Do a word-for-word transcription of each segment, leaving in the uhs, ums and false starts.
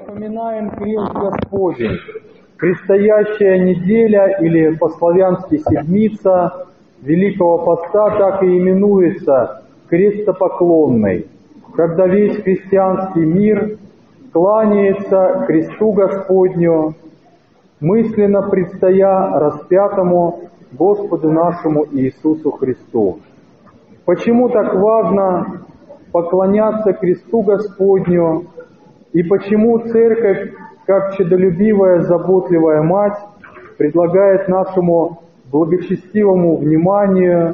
Напоминаем крест Господень. Предстоящая неделя, или по-славянски седмица Великого Поста, так и именуется крестопоклонной, когда весь христианский мир кланяется кресту Господню, мысленно предстоя распятому Господу нашему Иисусу Христу. Почему так важно поклоняться кресту Господню, и почему Церковь, как чадолюбивая, заботливая мать, предлагает нашему благочестивому вниманию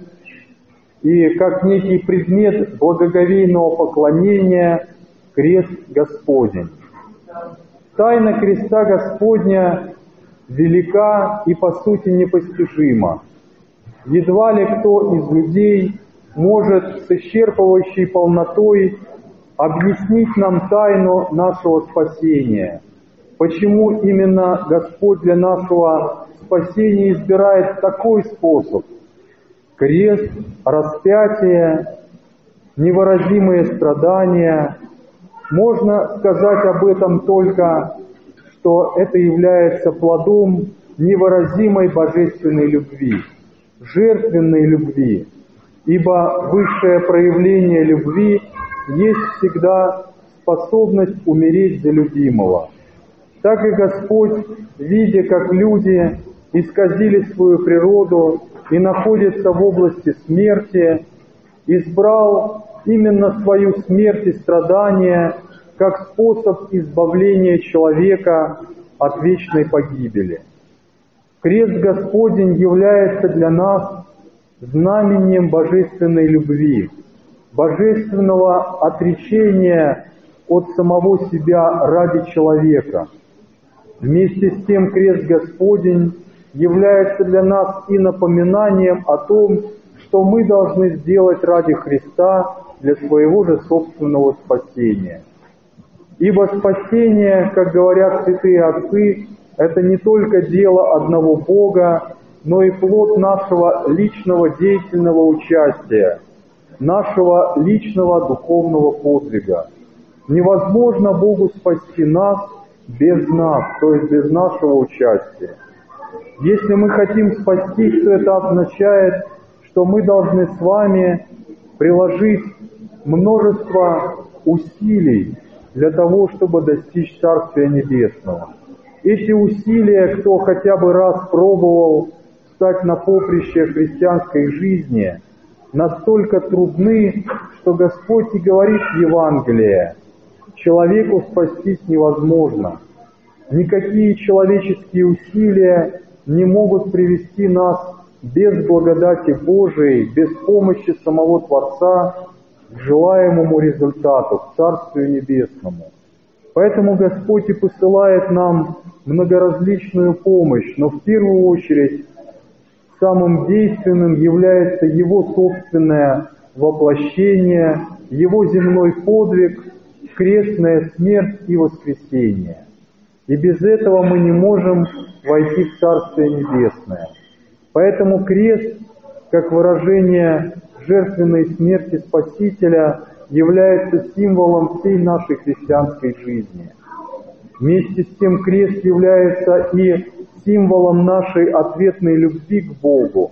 и как некий предмет благоговейного поклонения крест Господень? Тайна креста Господня велика и по сути непостижима. Едва ли кто из людей может с исчерпывающей полнотой объяснить нам тайну нашего спасения. Почему именно Господь для нашего спасения избирает такой способ? Крест, распятие, невыразимые страдания. Можно сказать об этом только, что это является плодом невыразимой божественной любви, жертвенной любви, ибо высшее проявление любви есть всегда способность умереть за любимого. Так и Господь, видя, как люди исказили свою природу и находятся в области смерти, избрал именно свою смерть и страдания как способ избавления человека от вечной погибели. Крест Господень является для нас знамением божественной любви, божественного отречения от самого себя ради человека. Вместе с тем крест Господень является для нас и напоминанием о том, что мы должны сделать ради Христа для своего же собственного спасения. Ибо спасение, как говорят святые отцы, это не только дело одного Бога, но и плод нашего личного деятельного участия, нашего личного духовного подвига. Невозможно Богу спасти нас без нас, то есть без нашего участия. Если мы хотим спастись, то это означает, что мы должны с вами приложить множество усилий для того, чтобы достичь Царствия Небесного. Эти усилия, кто хотя бы раз пробовал встать на поприще христианской жизни, настолько трудны, что Господь и говорит в Евангелии: человеку спастись невозможно. Никакие человеческие усилия не могут привести нас без благодати Божией, без помощи самого Творца к желаемому результату, к Царствию Небесному. Поэтому Господь и посылает нам многоразличную помощь, но в первую очередь самым действенным является Его собственное воплощение, Его земной подвиг, крестная смерть и воскресение. И без этого мы не можем войти в Царствие Небесное. Поэтому крест, как выражение жертвенной смерти Спасителя, является символом всей нашей христианской жизни. Вместе с тем крест является и символом нашей ответной любви к Богу,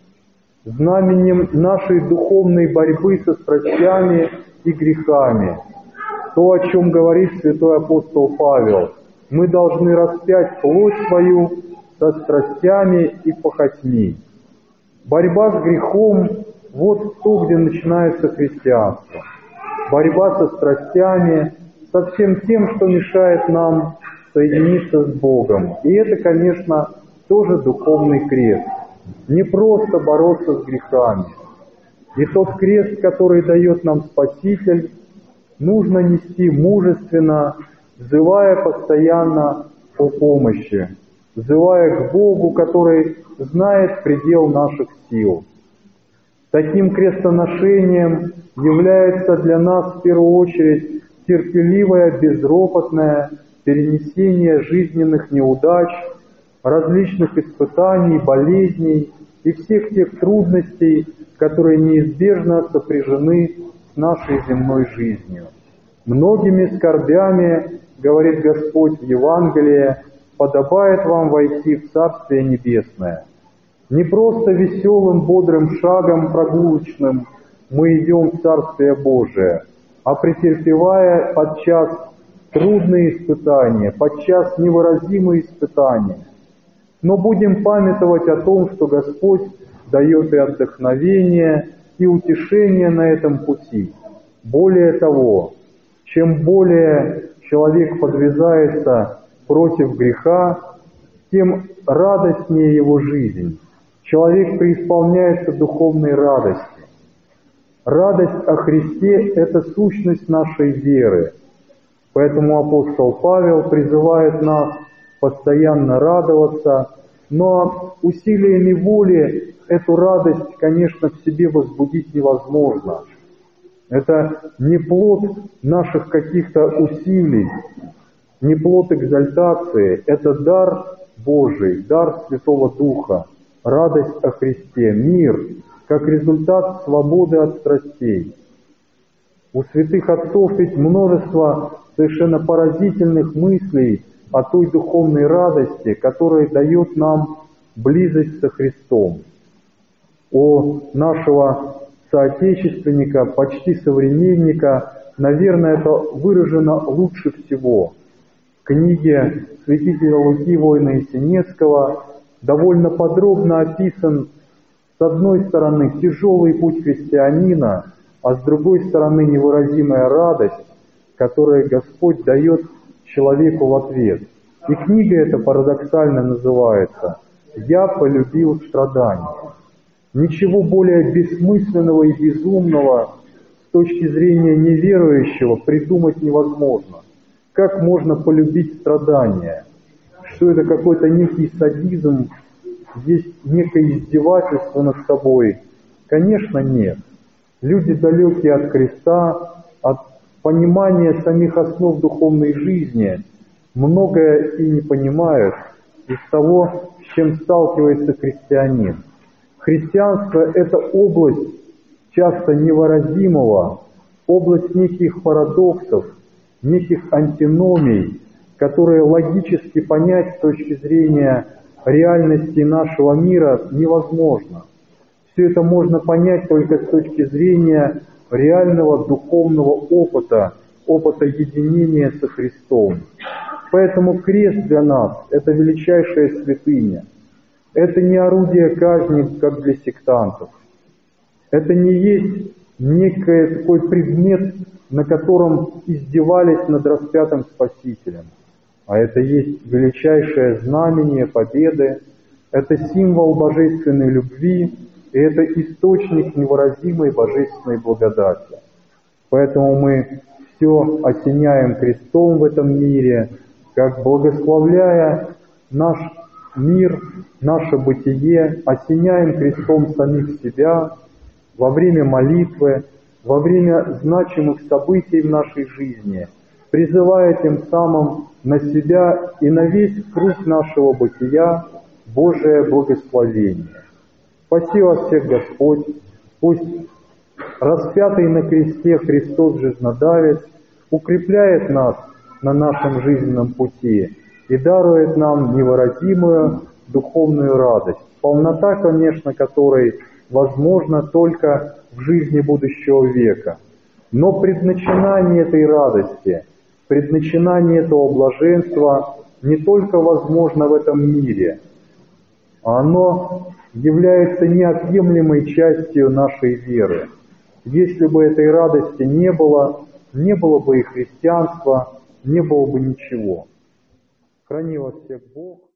знаменем нашей духовной борьбы со страстями и грехами. То, о чем говорит святой апостол Павел: мы должны распять плоть свою со страстями и похотьми. Борьба с грехом — вот то, где начинается христианство. Борьба со страстями, со всем тем, что мешает нам соединиться с Богом. И это, конечно, тоже духовный крест. Не просто бороться с грехами. И тот крест, который дает нам Спаситель, нужно нести мужественно, взывая постоянно о помощи, взывая к Богу, который знает предел наших сил. Таким крестоношением является для нас в первую очередь терпеливое, безропотное перенесение жизненных неудач, различных испытаний, болезней и всех тех трудностей, которые неизбежно сопряжены с нашей земной жизнью. Многими скорбями говорит Господь в Евангелии, подобает вам войти в Царствие Небесное. Не просто веселым, бодрым шагом прогулочным мы идем в Царствие Божие, а претерпевая подчас трудные испытания, подчас невыразимые испытания. Но будем памятовать о том, что Господь дает и отдохновение, и утешение на этом пути. Более того, чем более человек подвязается против греха, тем радостнее его жизнь. Человек преисполняется духовной радостью. Радость о Христе – это сущность нашей веры. Поэтому апостол Павел призывает нас постоянно радоваться, но усилиями воли эту радость, конечно, в себе возбудить невозможно. Это не плод наших каких-то усилий, не плод экзальтации, это дар Божий, дар Святого Духа, радость о Христе, мир, как результат свободы от страстей. У святых отцов ведь множество совершенно поразительных мыслей о той духовной радости, которая дает нам близость со Христом. У нашего соотечественника, почти современника, наверное, это выражено лучше всего. В книге святителя Луки Воина Есенинского довольно подробно описан, с одной стороны, тяжелый путь христианина, а с другой стороны, невыразимая радость, которую Господь дает человеку в ответ. И книга эта парадоксально называется «Я полюбил страдания». Ничего более бессмысленного и безумного с точки зрения неверующего придумать невозможно. Как можно полюбить страдания? Что это какой-то некий садизм, есть некое издевательство над собой? Конечно, нет. Люди, далекие от креста, от понимания самих основ духовной жизни, многое и не понимают из того, с чем сталкивается христианин. Христианство – это область часто невыразимого, область неких парадоксов, неких антиномий, которые логически понять с точки зрения реальности нашего мира невозможно. Все это можно понять только с точки зрения реального духовного опыта, опыта единения со Христом. Поэтому крест для нас – это величайшая святыня. Это не орудие казни, как для сектантов. Это не есть некий такой предмет, на котором издевались над распятым Спасителем. А это есть величайшее знамение победы, это символ божественной любви, и это источник невыразимой божественной благодати. Поэтому мы все осеняем крестом в этом мире, как благословляя наш мир, наше бытие, осеняем крестом самих себя во время молитвы, во время значимых событий в нашей жизни, призывая тем самым на себя и на весь круг нашего бытия Божие благословение. Спаси вас всех Господь, пусть распятый на кресте Христос Жизнодавец укрепляет нас на нашем жизненном пути и дарует нам невыразимую духовную радость, полнота, конечно, которой возможна только в жизни будущего века. Но предначинание этой радости, предначинание этого блаженства не только возможно в этом мире, а оно является неотъемлемой частью нашей веры. Если бы этой радости не было, не было бы и христианства, не было бы ничего. Храни вас всех Бог.